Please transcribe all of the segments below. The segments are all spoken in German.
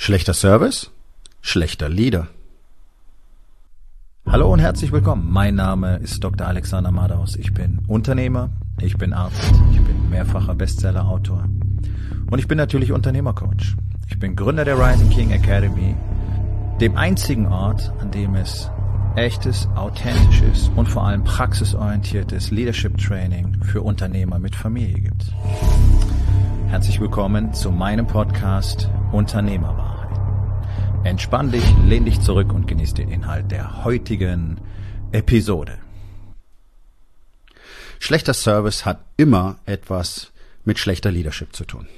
Schlechter Service, schlechter Leader. Hallo und herzlich willkommen. Mein Name ist Dr. Alexander Madaus. Ich bin Unternehmer, ich bin Arzt, ich bin mehrfacher Bestseller-Autor und ich bin natürlich Unternehmercoach. Ich bin Gründer der Rising King Academy, dem einzigen Ort, an dem es echtes, authentisches und vor allem praxisorientiertes Leadership Training für Unternehmer mit Familie gibt. Herzlich willkommen zu meinem Podcast Unternehmerwahrheit. Entspann dich, lehn dich zurück und genieß den Inhalt der heutigen Episode. Schlechter Service hat immer etwas mit schlechter Leadership zu tun.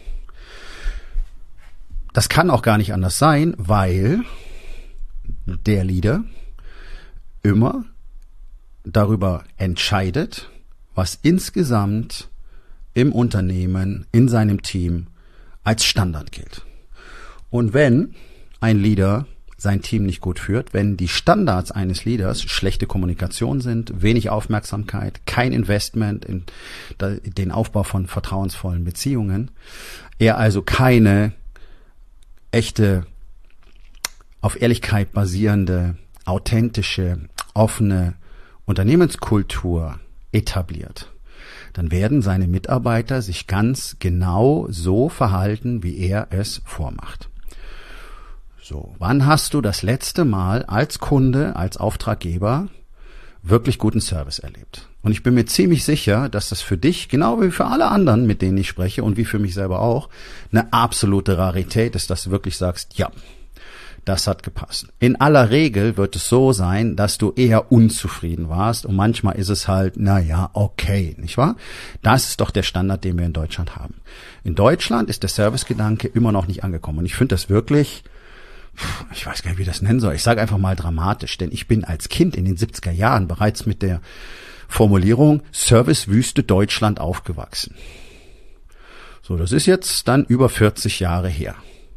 Das kann auch gar nicht anders sein, weil der Leader immer darüber entscheidet, was insgesamt im Unternehmen, in seinem Team als Standard gilt. Und wenn ein Leader sein Team nicht gut führt, wenn die Standards eines Leaders schlechte Kommunikation sind, wenig Aufmerksamkeit, kein Investment in den Aufbau von vertrauensvollen Beziehungen, er also keine echte, auf Ehrlichkeit basierende, authentische, offene Unternehmenskultur etabliert, dann werden seine Mitarbeiter sich ganz genau so verhalten, wie er es vormacht. So, wann hast du das letzte Mal als Kunde, als Auftraggeber wirklich guten Service erlebt? Und ich bin mir ziemlich sicher, dass das für dich, genau wie für alle anderen, mit denen ich spreche und wie für mich selber auch, eine absolute Rarität ist, dass du wirklich sagst, ja, das hat gepasst. In aller Regel wird es so sein, dass du eher unzufrieden warst und manchmal ist es halt, naja, okay, nicht wahr? Das ist doch der Standard, den wir in Deutschland haben. In Deutschland ist der Servicegedanke immer noch nicht angekommen und ich finde das wirklich, ich weiß gar nicht, wie ich das nennen soll, ich sage einfach mal dramatisch, denn ich bin als Kind in den 70er Jahren bereits mit der Formulierung Servicewüste Deutschland aufgewachsen. So, das ist jetzt dann über 40 Jahre her.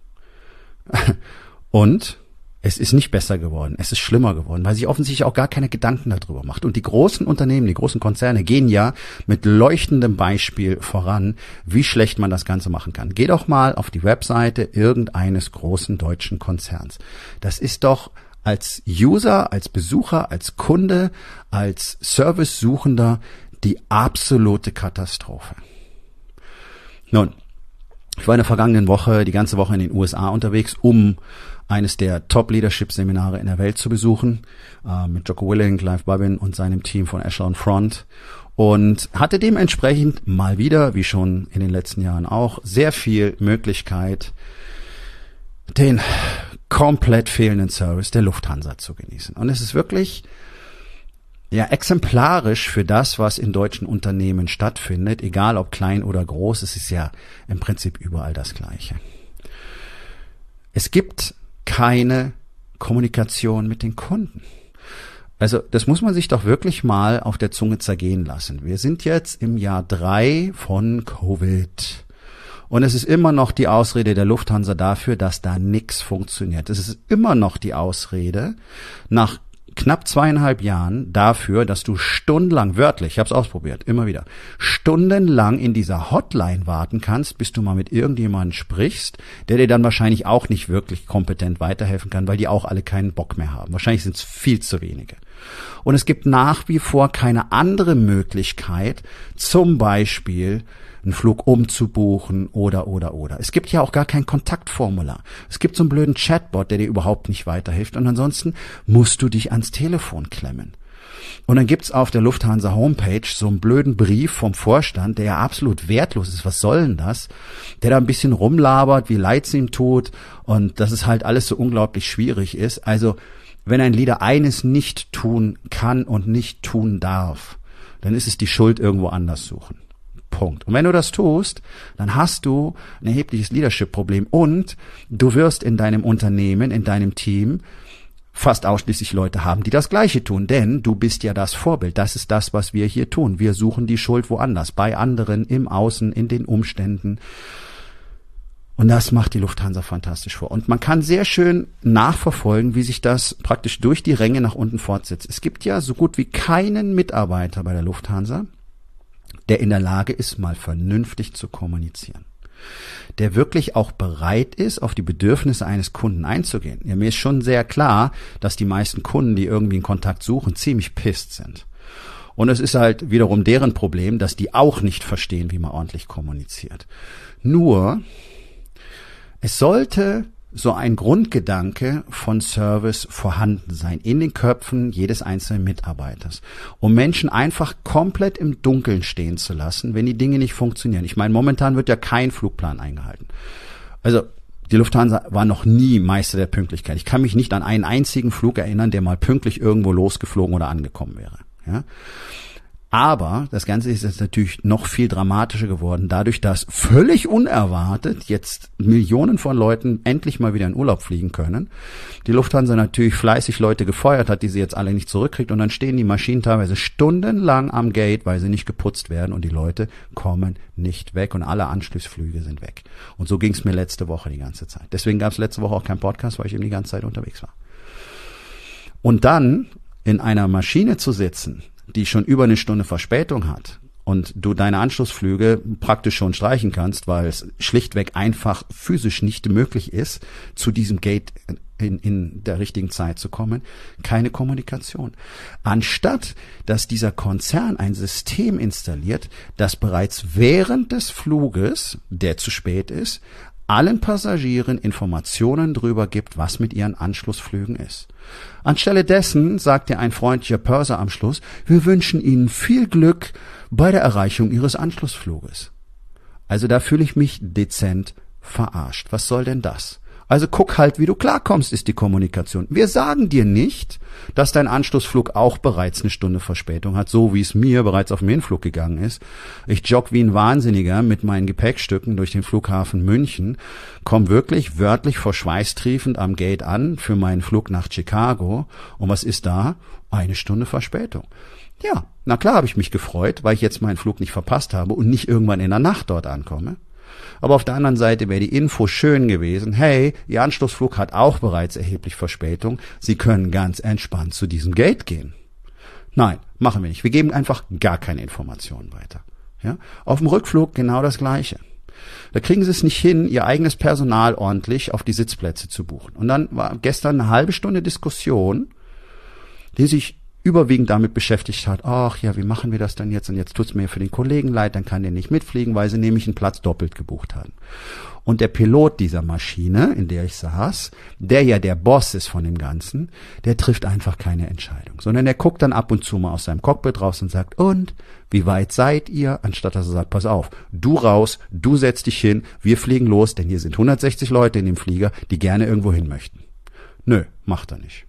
Und es ist nicht besser geworden, es ist schlimmer geworden, weil sich offensichtlich auch gar keine Gedanken darüber macht. Und die großen Unternehmen, die großen Konzerne gehen ja mit leuchtendem Beispiel voran, wie schlecht man das Ganze machen kann. Geh doch mal auf die Webseite irgendeines großen deutschen Konzerns. Das ist doch als User, als Besucher, als Kunde, als Servicesuchender die absolute Katastrophe. Nun, ich war in der vergangenen Woche, die ganze Woche in den USA unterwegs, um eines der Top-Leadership-Seminare in der Welt zu besuchen, mit Jocko Willink, Clive Babin und seinem Team von Echelon Front und hatte dementsprechend mal wieder, wie schon in den letzten Jahren auch, sehr viel Möglichkeit, den komplett fehlenden Service der Lufthansa zu genießen. Und es ist wirklich exemplarisch für das, was in deutschen Unternehmen stattfindet, egal ob klein oder groß, es ist ja im Prinzip überall das Gleiche. Es gibt keine Kommunikation mit den Kunden. Also das muss man sich doch wirklich mal auf der Zunge zergehen lassen. Wir sind jetzt im Jahr 3 von Covid und es ist immer noch die Ausrede der Lufthansa dafür, dass da nichts funktioniert. Es ist immer noch die Ausrede nach knapp 2,5 Jahren dafür, dass du stundenlang, wörtlich, ich habe es ausprobiert, immer wieder, stundenlang in dieser Hotline warten kannst, bis du mal mit irgendjemandem sprichst, der dir dann wahrscheinlich auch nicht wirklich kompetent weiterhelfen kann, weil die auch alle keinen Bock mehr haben. Wahrscheinlich sind es viel zu wenige. Und es gibt nach wie vor keine andere Möglichkeit, zum Beispiel einen Flug umzubuchen oder. Es gibt ja auch gar kein Kontaktformular. Es gibt so einen blöden Chatbot, der dir überhaupt nicht weiterhilft und ansonsten musst du dich ans Telefon klemmen. Und dann gibt's auf der Lufthansa Homepage so einen blöden Brief vom Vorstand, der ja absolut wertlos ist. Was soll denn das? Der da ein bisschen rumlabert, wie leid es ihm tut und dass es halt alles so unglaublich schwierig ist. Also, wenn ein Leader eines nicht tun kann und nicht tun darf, dann ist es die Schuld irgendwo anders suchen. Punkt. Und wenn du das tust, dann hast du ein erhebliches Leadership-Problem und du wirst in deinem Unternehmen, in deinem Team fast ausschließlich Leute haben, die das Gleiche tun, denn du bist ja das Vorbild. Das ist das, was wir hier tun. Wir suchen die Schuld woanders, bei anderen, im Außen, in den Umständen. Und das macht die Lufthansa fantastisch vor. Und man kann sehr schön nachverfolgen, wie sich das praktisch durch die Ränge nach unten fortsetzt. Es gibt ja so gut wie keinen Mitarbeiter bei der Lufthansa, der in der Lage ist, mal vernünftig zu kommunizieren. der wirklich auch bereit ist, auf die Bedürfnisse eines Kunden einzugehen. Ja, mir ist schon sehr klar, dass die meisten Kunden, die irgendwie einen Kontakt suchen, ziemlich pisst sind. Und es ist halt wiederum deren Problem, dass die auch nicht verstehen, wie man ordentlich kommuniziert. Nur, es sollte so ein Grundgedanke von Service vorhanden sein in den Köpfen jedes einzelnen Mitarbeiters, um Menschen einfach komplett im Dunkeln stehen zu lassen, wenn die Dinge nicht funktionieren. Ich meine, momentan wird ja kein Flugplan eingehalten. Also die Lufthansa war noch nie Meister der Pünktlichkeit. Ich kann mich nicht an einen einzigen Flug erinnern, der mal pünktlich irgendwo losgeflogen oder angekommen wäre. Ja? Aber das Ganze ist jetzt natürlich noch viel dramatischer geworden, dadurch, dass völlig unerwartet jetzt Millionen von Leuten endlich mal wieder in Urlaub fliegen können. Die Lufthansa natürlich fleißig Leute gefeuert hat, die sie jetzt alle nicht zurückkriegt, und dann stehen die Maschinen teilweise stundenlang am Gate, weil sie nicht geputzt werden, und die Leute kommen nicht weg und alle Anschlussflüge sind weg. Und so ging es mir letzte Woche die ganze Zeit. Deswegen gab es letzte Woche auch keinen Podcast, weil ich eben die ganze Zeit unterwegs war. Und dann in einer Maschine zu sitzen, die schon über eine Stunde Verspätung hat und du deine Anschlussflüge praktisch schon streichen kannst, weil es schlichtweg einfach physisch nicht möglich ist, zu diesem Gate in der richtigen Zeit zu kommen, keine Kommunikation. Anstatt, dass dieser Konzern ein System installiert, das bereits während des Fluges, der zu spät ist, allen Passagieren Informationen darüber gibt, was mit ihren Anschlussflügen ist. Anstelle dessen sagt dir ein freundlicher Purser am Schluss: Wir wünschen Ihnen viel Glück bei der Erreichung Ihres Anschlussfluges. Also da fühle ich mich dezent verarscht. Was soll denn das? Also guck halt, wie du klarkommst, ist die Kommunikation. Wir sagen dir nicht, dass dein Anschlussflug auch bereits eine Stunde Verspätung hat, so wie es mir bereits auf dem Hinflug gegangen ist. Ich jogge wie ein Wahnsinniger mit meinen Gepäckstücken durch den Flughafen München, komme wirklich wörtlich vor Schweiß triefend am Gate an für meinen Flug nach Chicago. Und was ist da? Eine Stunde Verspätung. Ja, na klar habe ich mich gefreut, weil ich jetzt meinen Flug nicht verpasst habe und nicht irgendwann in der Nacht dort ankomme. Aber auf der anderen Seite wäre die Info schön gewesen: Hey, Ihr Anschlussflug hat auch bereits erheblich Verspätung. Sie können ganz entspannt zu diesem Gate gehen. Nein, machen wir nicht. Wir geben einfach gar keine Informationen weiter. Ja? Auf dem Rückflug genau das Gleiche. Da kriegen sie es nicht hin, ihr eigenes Personal ordentlich auf die Sitzplätze zu buchen. Und dann war gestern eine halbe Stunde Diskussion, die sich überwiegend damit beschäftigt hat: Ach ja, wie machen wir das denn jetzt? Und jetzt tut's mir für den Kollegen leid, dann kann der nicht mitfliegen, weil sie nämlich einen Platz doppelt gebucht haben. Und der Pilot dieser Maschine, in der ich saß, der ja der Boss ist von dem Ganzen, der trifft einfach keine Entscheidung, sondern der guckt dann ab und zu mal aus seinem Cockpit raus und sagt: Und, wie weit seid ihr? Anstatt dass er sagt: Pass auf, du raus, du setz dich hin, wir fliegen los, denn hier sind 160 Leute in dem Flieger, die gerne irgendwo hin möchten. Nö, macht er nicht.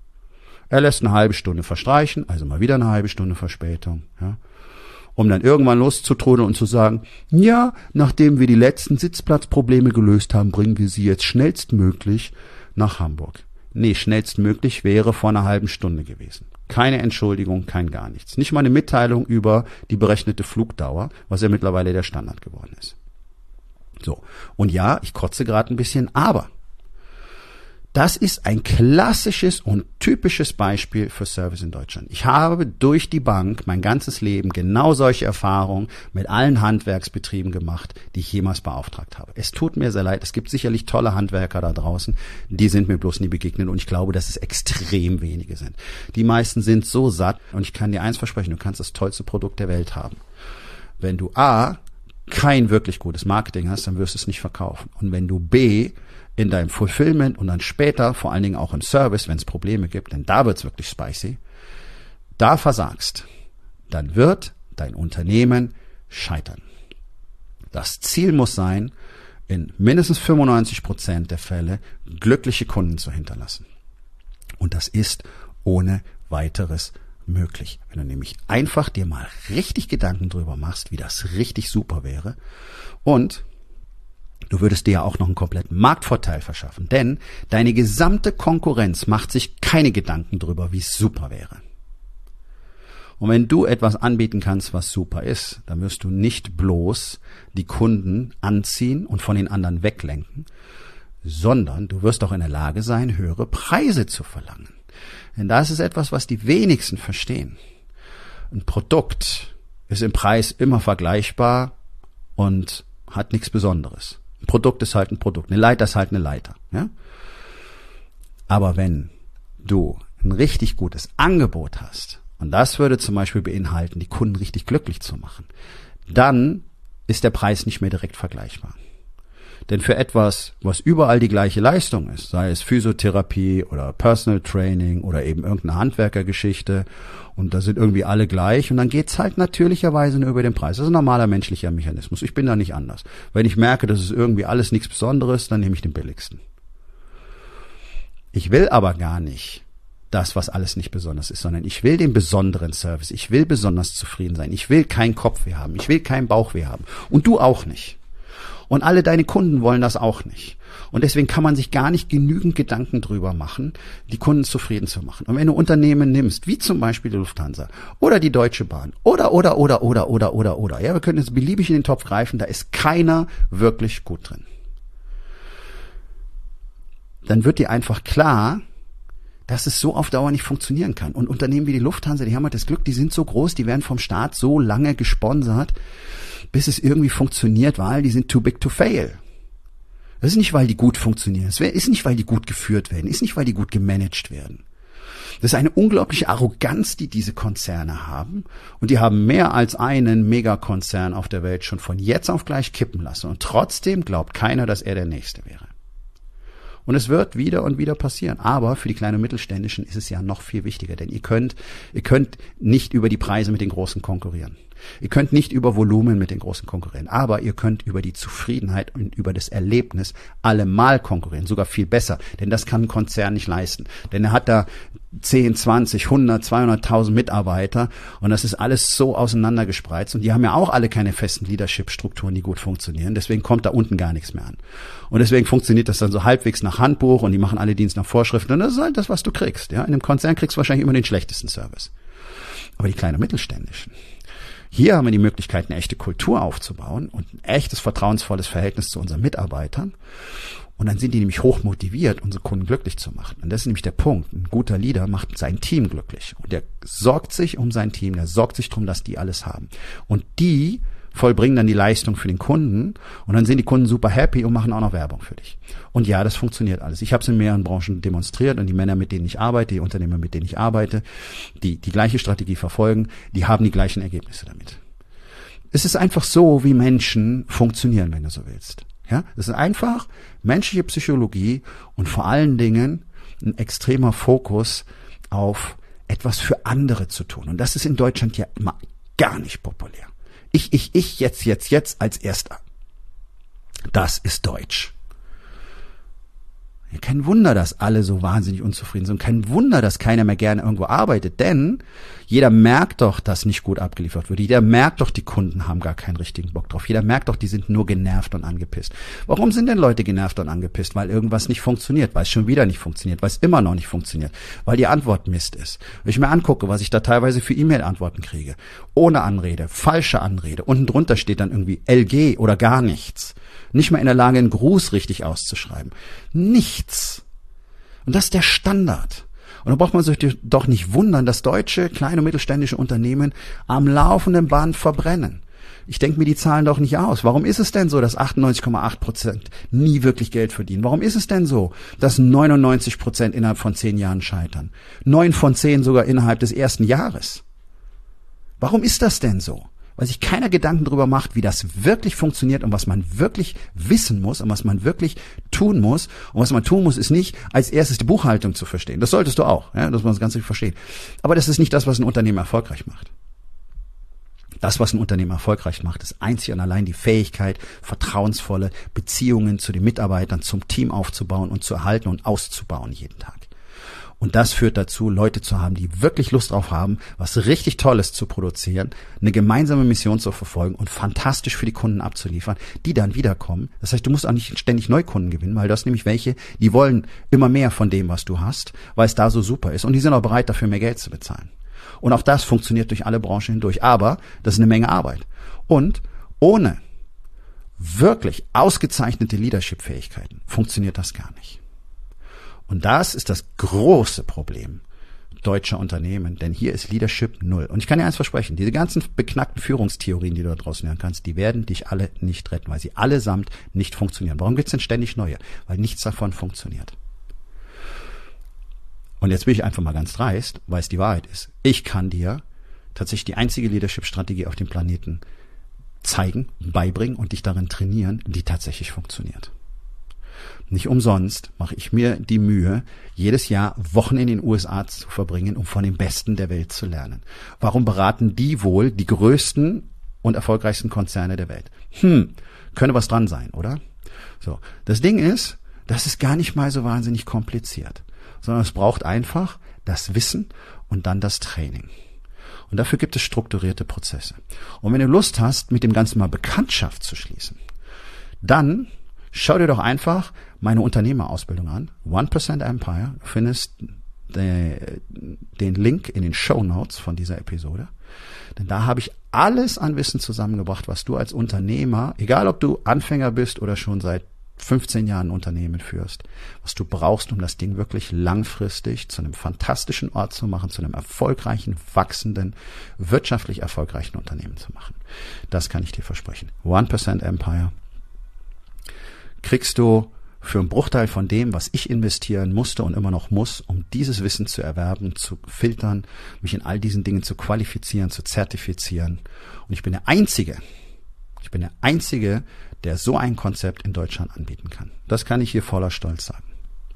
Er lässt eine halbe Stunde verstreichen, also mal wieder eine halbe Stunde Verspätung, ja, um dann irgendwann loszutrudeln und zu sagen: Ja, nachdem wir die letzten Sitzplatzprobleme gelöst haben, bringen wir Sie jetzt schnellstmöglich nach Hamburg. Nee, schnellstmöglich wäre vor einer halben Stunde gewesen. Keine Entschuldigung, kein gar nichts. Nicht mal eine Mitteilung über die berechnete Flugdauer, was ja mittlerweile der Standard geworden ist. So, und ja, ich kotze gerade ein bisschen, aber das ist ein klassisches und typisches Beispiel für Service in Deutschland. Ich habe durch die Bank mein ganzes Leben genau solche Erfahrungen mit allen Handwerksbetrieben gemacht, die ich jemals beauftragt habe. Es tut mir sehr leid, es gibt sicherlich tolle Handwerker da draußen, die sind mir bloß nie begegnet, und ich glaube, dass es extrem wenige sind. Die meisten sind so satt, und ich kann dir eins versprechen: Du kannst das tollste Produkt der Welt haben. Wenn du A, kein wirklich gutes Marketing hast, dann wirst du es nicht verkaufen. Und wenn du B, in deinem Fulfillment und dann später, vor allen Dingen auch im Service, wenn es Probleme gibt, denn da wird's wirklich spicy, da versagst, dann wird dein Unternehmen scheitern. Das Ziel muss sein, in mindestens 95% der Fälle glückliche Kunden zu hinterlassen. Und das ist ohne weiteres möglich. Wenn du nämlich einfach dir mal richtig Gedanken drüber machst, wie das richtig super wäre, und du würdest dir ja auch noch einen kompletten Marktvorteil verschaffen, denn deine gesamte Konkurrenz macht sich keine Gedanken drüber, wie es super wäre. Und wenn du etwas anbieten kannst, was super ist, dann wirst du nicht bloß die Kunden anziehen und von den anderen weglenken, sondern du wirst auch in der Lage sein, höhere Preise zu verlangen. Denn das ist etwas, was die wenigsten verstehen. Ein Produkt ist im Preis immer vergleichbar und hat nichts Besonderes. Ein Produkt ist halt ein Produkt. Eine Leiter ist halt eine Leiter. Ja? Aber wenn du ein richtig gutes Angebot hast, und das würde zum Beispiel beinhalten, die Kunden richtig glücklich zu machen, dann ist der Preis nicht mehr direkt vergleichbar. Denn für etwas, was überall die gleiche Leistung ist, sei es Physiotherapie oder Personal Training oder eben irgendeine Handwerkergeschichte, und da sind irgendwie alle gleich, und dann geht's halt natürlicherweise nur über den Preis. Das ist ein normaler menschlicher Mechanismus. Ich bin da nicht anders. Wenn ich merke, das ist irgendwie alles nichts Besonderes, dann nehme ich den billigsten. Ich will aber gar nicht das, was alles nicht besonders ist, sondern ich will den besonderen Service. Ich will besonders zufrieden sein. Ich will keinen Kopfweh haben. Ich will keinen Bauchweh haben. Und du auch nicht. Und alle deine Kunden wollen das auch nicht. Und deswegen kann man sich gar nicht genügend Gedanken drüber machen, die Kunden zufrieden zu machen. Und wenn du Unternehmen nimmst, wie zum Beispiel die Lufthansa oder die Deutsche Bahn oder, ja, wir können jetzt beliebig in den Topf greifen, da ist keiner wirklich gut drin. Dann wird dir einfach klar, dass es so auf Dauer nicht funktionieren kann. Und Unternehmen wie die Lufthansa, die haben halt das Glück, die sind so groß, die werden vom Staat so lange gesponsert, bis es irgendwie funktioniert, weil die sind too big to fail. Das ist nicht, weil die gut funktionieren. Es ist nicht, weil die gut geführt werden. Ist nicht, weil die gut gemanagt werden. Das ist eine unglaubliche Arroganz, die diese Konzerne haben. Und die haben mehr als einen Megakonzern auf der Welt schon von jetzt auf gleich kippen lassen. Und trotzdem glaubt keiner, dass er der Nächste wäre. Und es wird wieder und wieder passieren. Aber für die kleinen und Mittelständischen ist es ja noch viel wichtiger, denn ihr könnt nicht über die Preise mit den Großen konkurrieren. Ihr könnt nicht über Volumen mit den Großen konkurrieren, aber ihr könnt über die Zufriedenheit und über das Erlebnis allemal konkurrieren, sogar viel besser, denn das kann ein Konzern nicht leisten. Denn er hat da 10, 20, 100, 200.000 Mitarbeiter und das ist alles so auseinandergespreizt und die haben ja auch alle keine festen Leadership-Strukturen, die gut funktionieren. Deswegen kommt da unten gar nichts mehr an. Und deswegen funktioniert das dann so halbwegs nach Handbuch und die machen alle Dienst nach Vorschriften und das ist halt das, was du kriegst. Ja, in einem Konzern kriegst du wahrscheinlich immer den schlechtesten Service. Aber die kleinen und Mittelständischen, hier haben wir die Möglichkeit, eine echte Kultur aufzubauen und ein echtes, vertrauensvolles Verhältnis zu unseren Mitarbeitern. Und dann sind die nämlich hoch motiviert, unsere Kunden glücklich zu machen. Und das ist nämlich der Punkt. Ein guter Leader macht sein Team glücklich. Und der sorgt sich um sein Team, der sorgt sich darum, dass die alles haben. Und die vollbringen dann die Leistung für den Kunden. Und dann sind die Kunden super happy und machen auch noch Werbung für dich. Und ja, das funktioniert alles. Ich habe es in mehreren Branchen demonstriert und die Männer, mit denen ich arbeite, die Unternehmer, mit denen ich arbeite, die gleiche Strategie verfolgen, die haben die gleichen Ergebnisse damit. Es ist einfach so, wie Menschen funktionieren, wenn du so willst. Ja, es ist einfach menschliche Psychologie und vor allen Dingen ein extremer Fokus auf etwas für andere zu tun. Und das ist in Deutschland ja immer gar nicht populär. Ich, jetzt als Erster. Das ist Deutsch. Ja, kein Wunder, dass alle so wahnsinnig unzufrieden sind. Kein Wunder, dass keiner mehr gerne irgendwo arbeitet. Denn jeder merkt doch, dass nicht gut abgeliefert wird. Jeder merkt doch, die Kunden haben gar keinen richtigen Bock drauf. Jeder merkt doch, die sind nur genervt und angepisst. Warum sind denn Leute genervt und angepisst? Weil irgendwas nicht funktioniert, weil es schon wieder nicht funktioniert, weil es immer noch nicht funktioniert, weil die Antwort Mist ist. Wenn ich mir angucke, was ich da teilweise für E-Mail-Antworten kriege, ohne Anrede, falsche Anrede, unten drunter steht dann irgendwie LG oder gar nichts. Nicht mal in der Lage, einen Gruß richtig auszuschreiben. Nichts. Und das ist der Standard. Und da braucht man sich doch nicht wundern, dass deutsche, kleine und mittelständische Unternehmen am laufenden Band verbrennen. Ich denke mir die Zahlen doch nicht aus. Warum ist es denn so, dass 98,8% nie wirklich Geld verdienen? Warum ist es denn so, dass 99% innerhalb von 10 Jahren scheitern? 9 von 10 sogar innerhalb des ersten Jahres. Warum ist das denn so? Weil sich keiner Gedanken darüber macht, wie das wirklich funktioniert und was man wirklich wissen muss und was man wirklich tun muss. Und was man tun muss, ist nicht als erstes die Buchhaltung zu verstehen. Das solltest du auch, ja, dass man das Ganze versteht. Aber das ist nicht das, was ein Unternehmen erfolgreich macht. Das, was ein Unternehmen erfolgreich macht, ist einzig und allein die Fähigkeit, vertrauensvolle Beziehungen zu den Mitarbeitern, zum Team aufzubauen und zu erhalten und auszubauen jeden Tag. Und das führt dazu, Leute zu haben, die wirklich Lust drauf haben, was richtig Tolles zu produzieren, eine gemeinsame Mission zu verfolgen und fantastisch für die Kunden abzuliefern, die dann wiederkommen. Das heißt, du musst auch nicht ständig Neukunden gewinnen, weil du hast nämlich welche, die wollen immer mehr von dem, was du hast, weil es da so super ist. Und die sind auch bereit, dafür mehr Geld zu bezahlen. Und auch das funktioniert durch alle Branchen hindurch. Aber das ist eine Menge Arbeit. Und ohne wirklich ausgezeichnete Leadership-Fähigkeiten funktioniert das gar nicht. Und das ist das große Problem deutscher Unternehmen, denn hier ist Leadership null. Und ich kann dir eins versprechen, diese ganzen beknackten Führungstheorien, die du da draußen hören kannst, die werden dich alle nicht retten, weil sie allesamt nicht funktionieren. Warum gibt's denn ständig neue? Weil nichts davon funktioniert. Und jetzt bin ich einfach mal ganz dreist, weil es die Wahrheit ist. Ich kann dir tatsächlich die einzige Leadership-Strategie auf dem Planeten zeigen, beibringen und dich darin trainieren, die tatsächlich funktioniert. Nicht umsonst mache ich mir die Mühe, jedes Jahr Wochen in den USA zu verbringen, um von den Besten der Welt zu lernen. Warum beraten die wohl die größten und erfolgreichsten Konzerne der Welt? Könnte was dran sein, oder? So, das Ding ist, das ist gar nicht mal so wahnsinnig kompliziert, sondern es braucht einfach das Wissen und dann das Training. Und dafür gibt es strukturierte Prozesse. Und wenn du Lust hast, mit dem Ganzen mal Bekanntschaft zu schließen, dann schau dir doch einfach meine Unternehmerausbildung an, 1% Empire. Du findest den Link in den Shownotes von dieser Episode. Denn da habe ich alles an Wissen zusammengebracht, was du als Unternehmer, egal ob du Anfänger bist oder schon seit 15 Jahren ein Unternehmen führst, was du brauchst, um das Ding wirklich langfristig zu einem fantastischen Ort zu machen, zu einem erfolgreichen, wachsenden, wirtschaftlich erfolgreichen Unternehmen zu machen. Das kann ich dir versprechen. 1% Empire kriegst du für einen Bruchteil von dem, was ich investieren musste und immer noch muss, um dieses Wissen zu erwerben, zu filtern, mich in all diesen Dingen zu qualifizieren, zu zertifizieren. Und ich bin der Einzige, der so ein Konzept in Deutschland anbieten kann. Das kann ich hier voller Stolz sagen.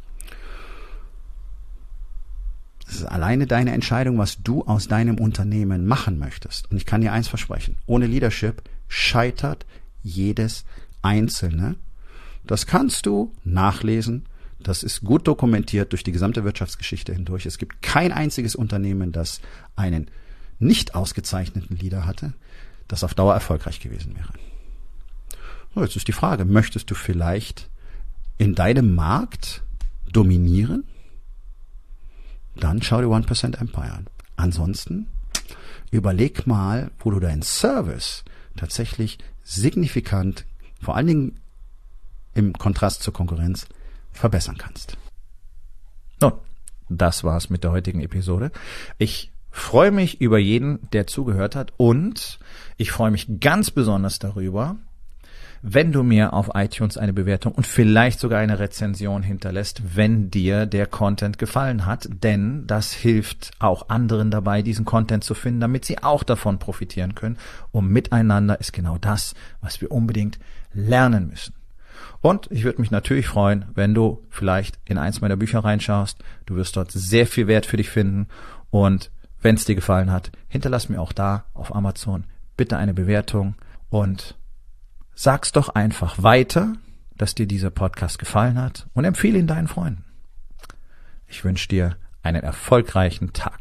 Es ist alleine deine Entscheidung, was du aus deinem Unternehmen machen möchtest. Und ich kann dir eins versprechen. Ohne Leadership scheitert jedes Einzelne. Das kannst du nachlesen. Das ist gut dokumentiert durch die gesamte Wirtschaftsgeschichte hindurch. Es gibt kein einziges Unternehmen, das einen nicht ausgezeichneten Leader hatte, das auf Dauer erfolgreich gewesen wäre. So, jetzt ist die Frage, möchtest du vielleicht in deinem Markt dominieren? Dann schau dir 1% Empire an. Ansonsten überleg mal, wo du deinen Service tatsächlich signifikant, vor allen Dingen im Kontrast zur Konkurrenz, verbessern kannst. Nun, das war's mit der heutigen Episode. Ich freue mich über jeden, der zugehört hat, und ich freue mich ganz besonders darüber, wenn du mir auf iTunes eine Bewertung und vielleicht sogar eine Rezension hinterlässt, wenn dir der Content gefallen hat, denn das hilft auch anderen dabei, diesen Content zu finden, damit sie auch davon profitieren können. Und miteinander ist genau das, was wir unbedingt lernen müssen. Und ich würde mich natürlich freuen, wenn du vielleicht in eins meiner Bücher reinschaust. Du wirst dort sehr viel Wert für dich finden. Und wenn es dir gefallen hat, hinterlass mir auch da auf Amazon bitte eine Bewertung und sag's doch einfach weiter, dass dir dieser Podcast gefallen hat, und empfehle ihn deinen Freunden. Ich wünsche dir einen erfolgreichen Tag.